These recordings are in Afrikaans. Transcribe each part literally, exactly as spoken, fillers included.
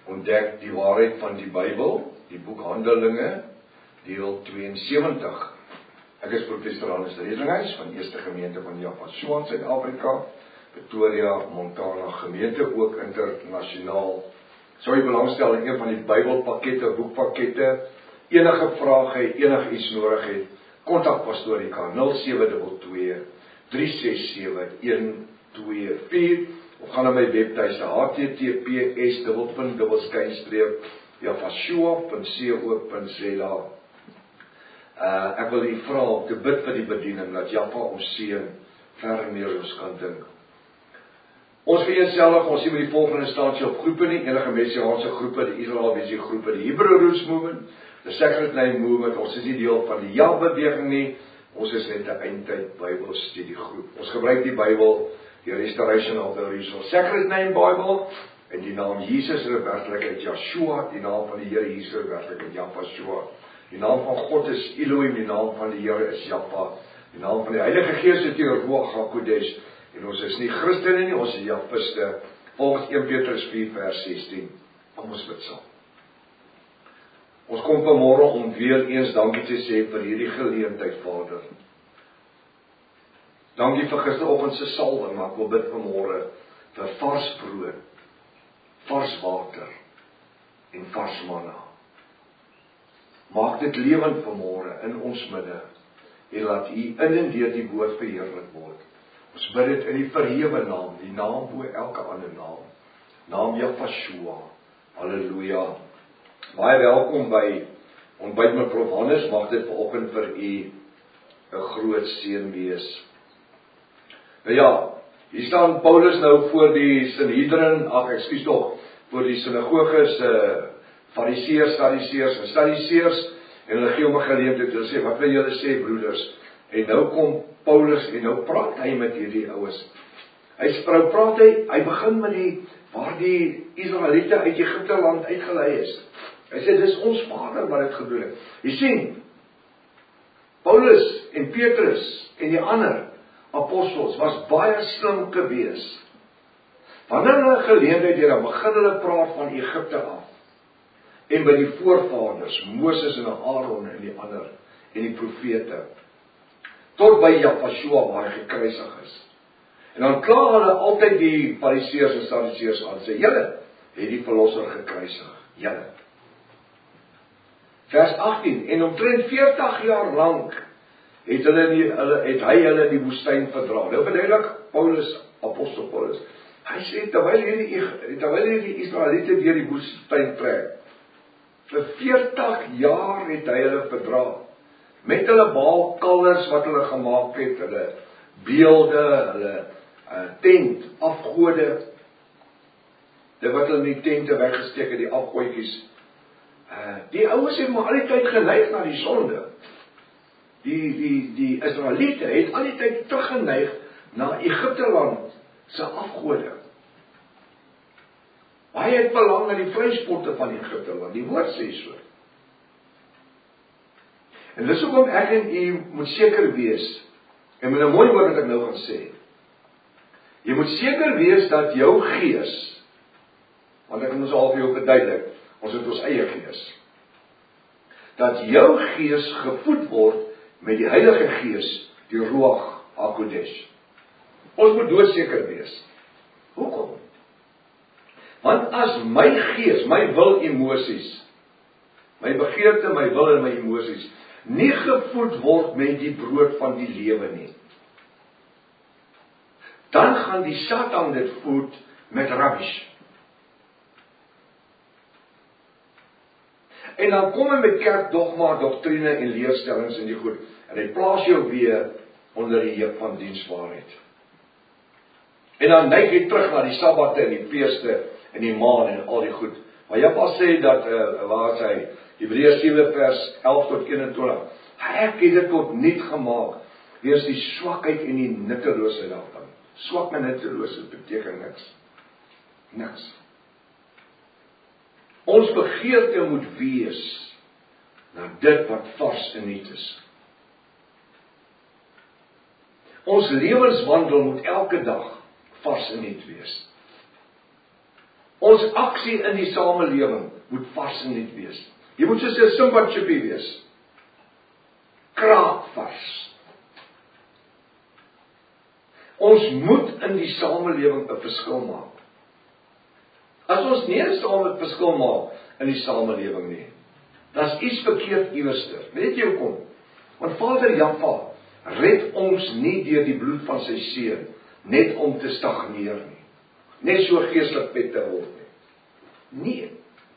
ontdek die waarheid van die Bybel, die boek Handelinge, deel tweeënsewentig. Ek is professor Hannes Redlinghuis van Eerste Gemeente van Japasua in Suid-Afrika, Pretoria, Montana gemeente, ook internasionaal. Sou jy belangstel in een van die Bybelpakkette, boekpakkette, enige vraag het, enige iets nodig het, kontak Pastoor Ika nul sewe twee twee, drie ses sewe, een twee vier of gaan na my webtuiste h t t p s dubbelpunt dubbel skynstreep japasua punt co punt za. Uh, ek wil u vra om te bid vir die bediening, dat Japa ons seën, ver meer ons kan dink. Ons vereenselwig, ons sien met die volgende instansie op groepe nie, enige messiaanse groepe, die Israel-Wesie groepe, die Hebrew Roots Movement, die Sacred Name Movement, ons is nie deel van die Ja-beweging nie, ons is net 'n eindtyd Bybelstudiegroep. Ons gebruik die Bybel, die Restoration of the Original Sacred Name Bible, en die naam Jesus in werklikheid Yeshua, die naam van die Here Jesus in werklikheid Japasua. Die naam van God is Elohim, die naam van die Here is Japa, die naam van die Heilige Gees is die Ruach HaKodesh, en ons is nie Christene nie, ons is Japiste, volgens een Petrus vier vers sestien. Kom ons bid saam. Ons kom vanmôre om weer eens dankie te sê vir hierdie geleentheid, Vader. Dankie vir gisteroggend se salwing, maar ek wil bid vanmôre vir vars brood, vars water en vars manna. Maak dit lewend vanmôre in ons midde en laat U in en deur die woord verheerlik word. Ons bid dit in die verhewe naam, die naam bo elke ander naam, naam Japasua. Halleluja. Baie welkom by ontbyt met Prof Hannes, mag dit vanoggend vir u 'n groot seën wees. Nou ja, hier staan Paulus nou voor die Sanhedrin, ag ekskuus tog, voor die sinagoges, uh, Fariseërs, Sadduseërs en Sadduseërs, en hulle gee hom 'n geleentheid om te sê, wat wil julle sê, broeders? En nou kom Paulus en nou praat hy met hierdie oues. Hy sprou praat hy, hy begin met die waar die Israeliete uit Egipte land uitgelei is. Hy sê dis ons Vader wat dit gedoen het. Jy sien, Paulus en Petrus en die ander apostels was baie slim gewees. Wanneer hulle geleentheid het, dan begin hulle praat van Egipte af. En by die voorvaders, Moses en Aaron en die ander, en die profete, tot by Japasua waar hy gekruisig is. En dan kla hulle altyd die Fariseërs en Sadduseërs aan, sê, julle het die verlosser gekruisig, julle. Vers agttien, en omtrent veertig jaar lank het, hulle die, hulle, het hy hulle in die woestyn verdra. Nou verduidelik Paulus, apostel Paulus, hy sê, terwyl hierdie, terwyl hierdie Israeliete deur die woestyn trek, vir veertig jaar het hy hulle verdra, met hulle baalkalvers wat hulle gemaak het, hulle beelde, hulle uh, tent, afgode, dit wat hulle in die tente weggesteek het, die afgoedjies. Uh, die ouens het maar al die tyd geneig na die sonde. Die, die, die Israeliete het al die tyd teruggeneig na Egipte land se afgode. Hy het belang na die vleispotte van Egipte land, die woord sê so. En dis hoekom ek en u moet seker wees, en met 'n mooi woord wat ek nou gaan sê, jy moet seker wees dat jou gees, want ek moet al vir jou verduidelik, ons het ons eie gees, dat jou gees gevoed word met die Heilige Gees, die Ruach HaKodesh. Ons moet doodseker wees. Hoekom? Want as my gees, my wil, emosies, my begeerte, my wil en my emosies, nie gevoed word met die brood van die lewe nie, dan gaan die Satan dit voed met rubbish. En dan kom hy met kerkdogma, doktrine en leerstellings in die goed, en hy plaas jou weer onder die heep van dienswaarheid. En dan neig hy terug na die Sabbatte en die feeste en die maan en al die goed. Maar Japa sê dat, uh, waar is hy, Hebreërs sewe vers elf tot eenentwintig, ek het dit tot niet gemaak, wees die swakheid en die nutteloosheid daarvan. Swak en nutteloosheid beteken niks. Niks. Ons begeerte moet wees na dit wat vars en nuut is. Ons lewenswandel moet elke dag vars en nuut wees. Ons aksie in die samelewing moet vars en nuut wees. Jy moet soos 'n Simba chippy wees. Kraakvars. Ons moet in die samelewing 'n verskil maak. As ons nie 'n saam verskil maak in die samelewing nie, dan is iets verkeerd iewerster. Weet jy hoekom? Want Vader Jahwe red ons nie deur die bloed van sy seun net om te stagneer nie. Net so geestelik vet te word nie. Nee.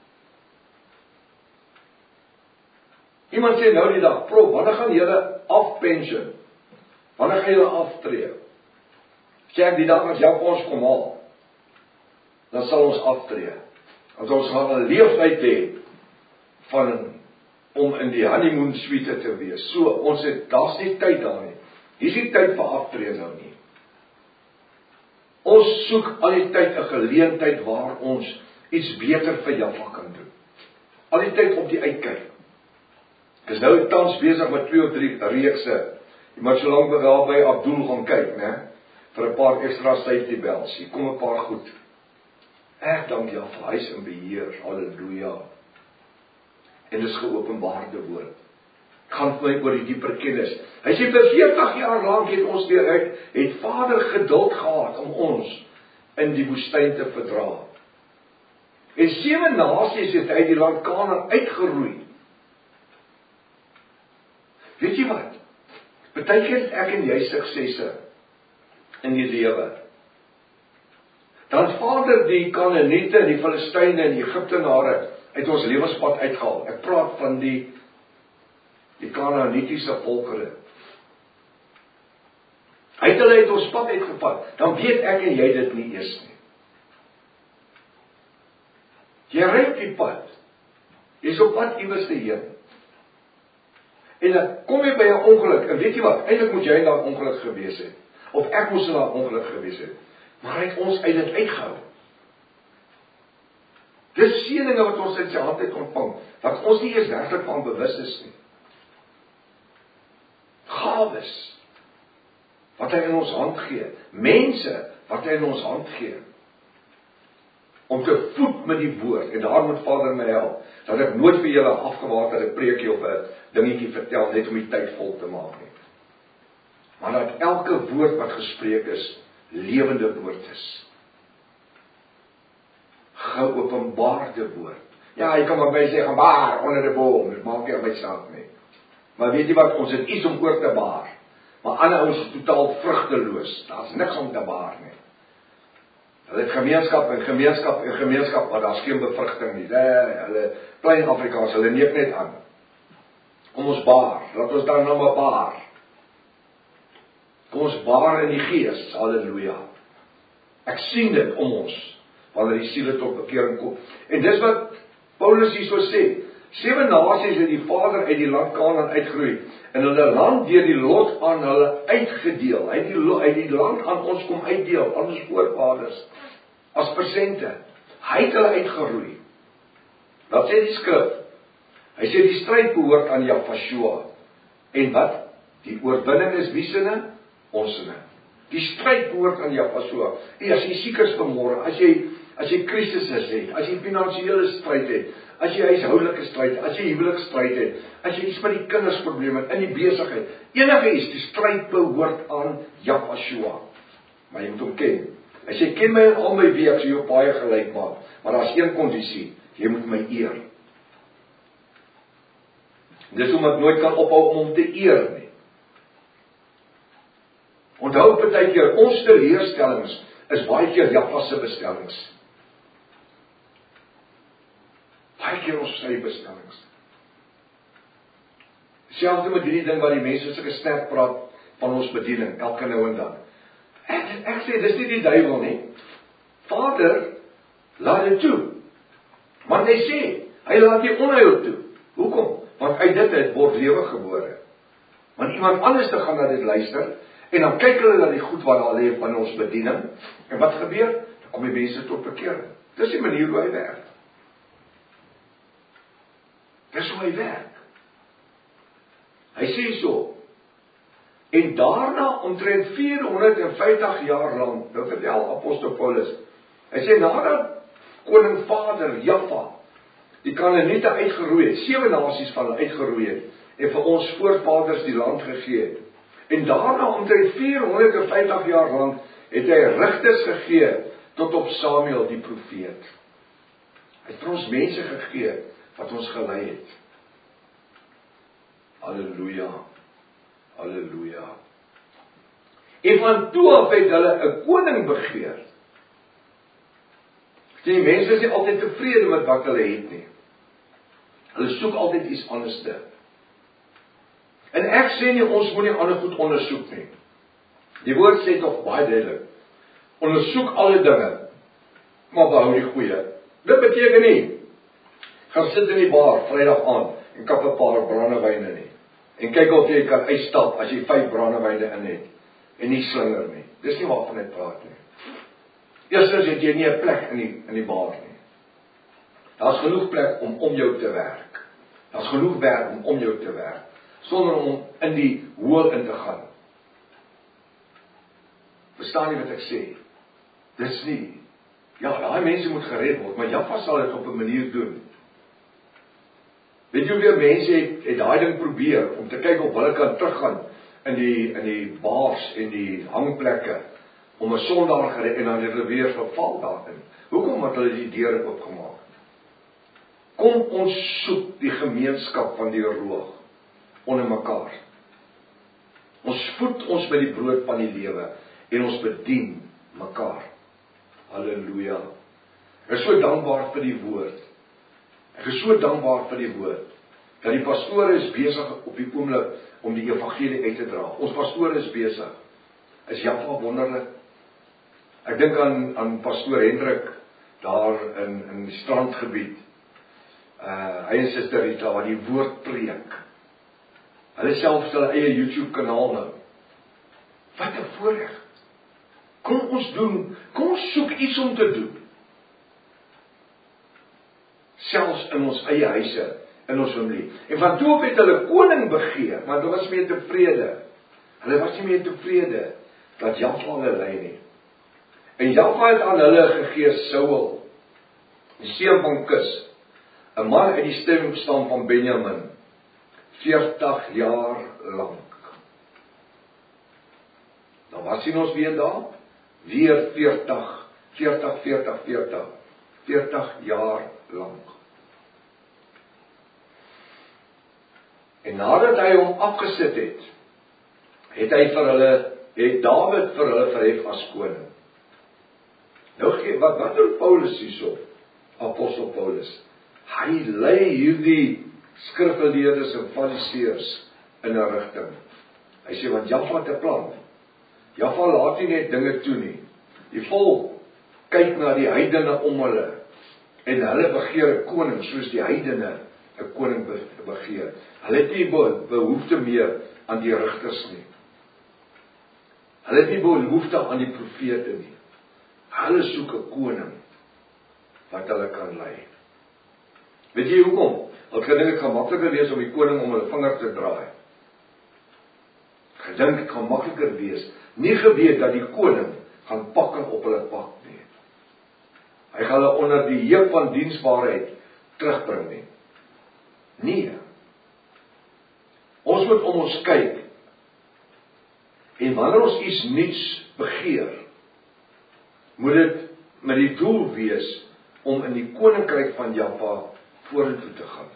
Iemand sê nou die dag, "Prof, wanneer gaan julle afpension? Wanneer gaan julle aftree?" Sê ek die dag as Jahwe ons kom haal, dan sal ons aftree. Want ons gaan 'n leeftyd hê van om in die honeymoon suite te wees. So, ons het, daar's nie tyd daar nie. Hier is nie tyd vir aftree nou nie. Ons soek al die tyd 'n geleentheid waar ons iets beter vir Jahwe kan doen. Al die tyd op die uitkyk. Ek is nou tans besig met twee of drie reekse. Jy moet so lank daar by Abdul gaan kyk, né? Vir 'n paar ekstra safety belts. Hier kom 'n paar goed. Ek dank Jahwe, hy is in beheer. Halleluja. En dis geopenbaarde woord. Gaan vir my oor die dieper kennis. Hy sê vir veertig jaar lank het ons weer uit, het Vader geduld gehad om ons in die woestyn te verdra. En sewe nasies het uit die land Kanaan uitgeroei. Weet jy wat? Partykeer het ek en jy suksesse in die lewe. Dan Vader die Kanaaniete en die Filistyne en die Egiptenare uit ons lewenspad uitgehaal. Ek praat van die die Kanaanitiese volkere. Hy het hulle uit ons pad uitgevat. Dan weet ek en jy dit nie eers nie. Jy ry op die pad. Jy is op pad iewers te heen. En dan kom jy by 'n ongeluk. En weet jy wat? Eintlik moet jy in daai ongeluk gewees het. Of ek moes in daai ongeluk gewees het. Maar hy het ons uit dit uitgehou. Dis seëninge wat ons uit sy hand het ontvang, wat ons nie eers werklik van bewus is nie. Gawes wat hy in ons hand gee, mense wat hy in ons hand gee, om te voed met die woord, en daar moet Vader my help, dat ek nooit vir julle afgewaterde preekie of 'n dingetjie vertel, net om die tyd vol te maak nie. Maar dat elke woord wat gespreek is, lewende woord is. Geopenbaarde woord. Ja, jy kan maar by sê, gaan baar onder die boom, dit maak nie my saak nie. Maar weet jy wat, ons het iets om oor te baar. Maar ander ons is totaal vrugteloos, daar is niks om te baar nie. Hulle het gemeenskap en gemeenskap en gemeenskap, maar daar is geen bevrugting nie. Nee, hulle, klein Afrikaans, hulle neek net aan. Kom ons baar, laat ons dan nou maar baar. Kom ons baar in die gees, halleluja. Ek sien dit om ons, wanneer die siele tot bekering kom. En dis wat Paulus hier so sê, sewe nasies het die Vader uit die land Kanaan uitgeroei, en hulle land deur die lot aan hulle uitgedeel. Hy het die, hy het die land aan ons kom uitdeel, aan ons voorvaders, as persente. Hy het hulle uitgeroei. Wat sê die skrif? Hy sê die stryd behoort aan Jahwe. En wat? Die oorwinning is wie sinne? Ons sinne. Die stryd behoort aan Jahwe. En as jy siek is vanmôre, as jy as jy krisisse het, as jy finansiële stryd het, as jy huishoudelike stryd, as jy huweliksstryd het, as jy iets met die kindersprobleme in die besigheid, enige iets, die stryd behoort aan Jahwe. Maar jy moet hom ken. Hy sê, ken my en al my weë, ek sal jou baie gelyk maak, maar daar is een kondisie, jy moet my eer. Dis hoekom ek nooit kan ophou om hom te eer nie. Onthou partykeer, ons teleurstellings is baie keer Jahwe se bestellings. Baie keer ons sy bestellings. Selfs met hierdie ding wat die mense sulke sterk praat van ons bediening, elke nou en dan. Ek, ek sê, dis nie die duiwel nie. Vader, laat dit toe. Want hy sê, hy laat die onheil toe. Hoekom? Want uit dit het word lewe gebore. Want iemand anders te gaan na dit luister, en dan kyk hulle na die goed wat daar lê van ons bediening, en wat gebeur? Dan kom die mense tot bekering. Dis die manier hoe hy werk. Dis hoe hy werk. Hy sê so, en daarna omtrent vierhonderd vyftig jaar lang, nou vertel apostel Paulus, hy sê nadat koning vader, Jaffa, die Kanaaniete uitgeroei het, sewe nasies van hulle uitgeroei het, en vir ons voorvaders die land gegee het. En daarna omtrent vierhonderdvyftig jaar lang het hy rigters gegee tot op Samuel die profeet. Hy het vir ons mense gegee wat ons gelei het. Halleluja, halleluja. En van toe af het hulle 'n koning begeer. Die mense is nie altyd tevrede met wat hulle het nie. Hulle soek altyd iets anderste. En ek sê nie, ons moet nie ander goed ondersoek nie. Die woord sê tog baie duidelik, ondersoek alle dinge, maar behou die goeie. Dit beteken nie, gaan sit in die bar, Vrydag aand, en kap 'n paar brandewyne nie. En kyk of jy kan uitstap, as jy vyf brandewyne in het, en nie slinger nie. Dis nie waarvan ek praat nie. Eerstens het jy nie 'n plek in die, in die bar nie. Daar's genoeg plek om om jou te werk. Daar's genoeg werk om om jou te werk, sonder om in die hoel in te gaan. Verstaan jy wat ek sê? Dis nie. Ja, daai mense moet gered word, maar Jaffa sal dit op 'n manier doen. Weet jy hoeveel mense het, het daai ding probeer, om te kyk of hulle kan teruggaan in die, in die bars en die hangplekke, om 'n sondaar gered, en dan het hulle weer verval daarin. Hoekom het hulle die deure oopgemaak? Kom ons soek die gemeenskap van die roog onder mekaar. Ons voed ons met die brood van die lewe en ons bedien mekaar. Halleluja. Ek is so dankbaar vir die woord. Ek is so dankbaar vir die woord, dat die pastore is besig op die oomblik om die evangelie uit te dra. Ons pastore is besig. Is Jaffa wonderlik? Ek dink aan, aan pastoor Hendrik, daar in, in die strandgebied. Uh, hy en Suster Rita, wat die woord preek. Hulle selfs hulle eie YouTube kanaal nou. Wat 'n voorreg. Kom ons doen, kom ons soek iets om te doen. Selfs in ons eie huise, in ons familie. En van toe op het hulle koning begeer, maar hulle was meer tevrede. Hulle was nie meer tevrede dat Jaffa hulle lei nie. En Jaffa het aan hulle gegee Saul, die seun van Kis, 'n man uit die stamstam van Benjamin, veertig jaar lank. Dan wat sien ons weer daar? Weer veertig, veertig, veertig, veertig, veertig jaar lank. En nadat hy hom afgesit het, het hy vir hulle, het Dawid vir hulle verhef as koning. Nou, wat, wat doen Paulus hierso? Apostel Paulus. Hy lei hierdie skrifgeleerdes en fariseërs in 'n rigting. Hy sê, want Jaffa het 'n plan. Jaffa laat nie net dinge toe nie. Die volk kyk na die heidene om hulle, en hulle begeer 'n koning, soos die heidene 'n koning begeer. Hulle het nie behoefte meer aan die rigters nie. Hulle het nie behoefte aan die profete nie. Hulle soek 'n koning wat hulle kan lei. Weet jy hoekom? Want gedink het gaan makliker wees om die koning om hulle vinger te draai. Gedink het gaan makliker wees. Nie geweet dat die koning gaan pakken op hulle pak nie. Hy gaan hulle onder die heep van diensbaarheid terugbring nie. Nee. Ons moet om ons kyk. En wanneer ons iets nuuts begeer, moet dit met die doel wees om in die koninkryk van Jaffa vorentoe te gaan.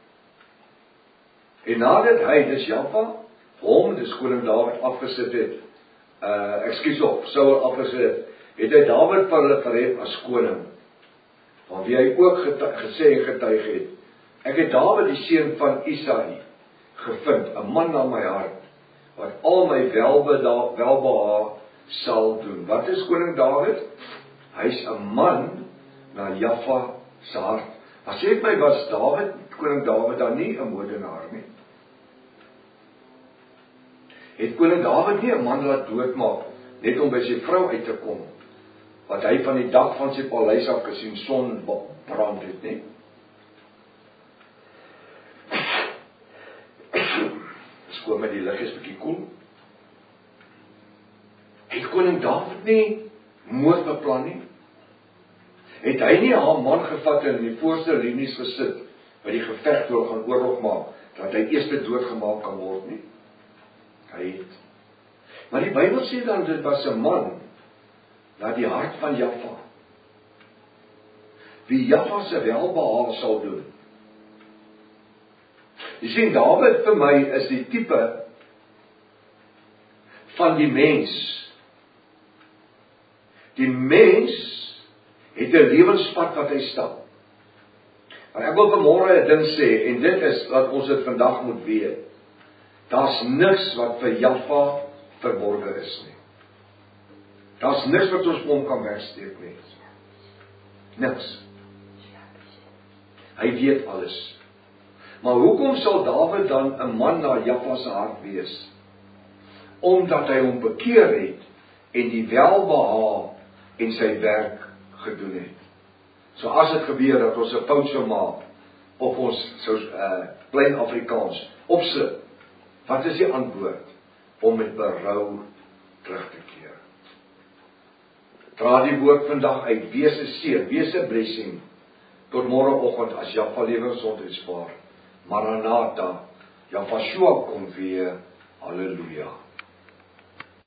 En nadat hy, dis Jaffa, hom, dis koning Dawid afgesit het, uh, ekskuus op, Saul afgesit het, het hy Dawid vir hulle verhef as koning, van wie hy ook getuig, gesê en getuig het, ek het Dawid die seun van Isaï gevind, 'n man na my hart, wat al my welbeha, welbeha sal doen. Wat is koning Dawid? Hy's 'n man na Jaffa se hart. As jy my was Dawid, koning Dawid dan nie 'n moordenaar nie. Het koning Dawid nie 'n man laat doodmaak, net om by sy vrou uit te kom, wat hy van die dak van sy paleis af gesien son brand het nie. Skoon met die lig is bietjie koel. Het koning Dawid nie moord beplan nie? het hy nie haar man gevat en in die voorste linies gesit, by die geveg toe gaan oorlog maak, dat hy eerste doodgemaak kan word nie. Hy het. Maar die Bybel sê dan, dit was 'n man, na die hart van Jaffa, wie Jaffa se welbehaag sal doen. Jy sien, Dawid vir my is die tipe van die mens. Die mens het 'n lewenspad wat hy stap. Maar ek wil vanmôre 'n ding sê, en dit is dat ons dit vandag moet weet. Daar's niks wat vir Jaffa verborge is nie. Daar's niks wat ons hom kan wegsteek nie. Niks. Hy weet alles. Maar hoekom sal Dawid dan 'n man na Jaffa se hart wees? Omdat hy hom bekeer het en die welbehaag en sy werk gedoen het. So as dit gebeur dat ons 'n fout sou maak, of ons sou uh, klein Afrikaans opslip, wat is die antwoord? Om met berou terug te keer. Dra die woord vandag uit, wees 'n seën, wees 'n blessing, tot môreoggend as Jaffa lewensgesondheid spaar. Maranatha, Jaffa kom weer, halleluja.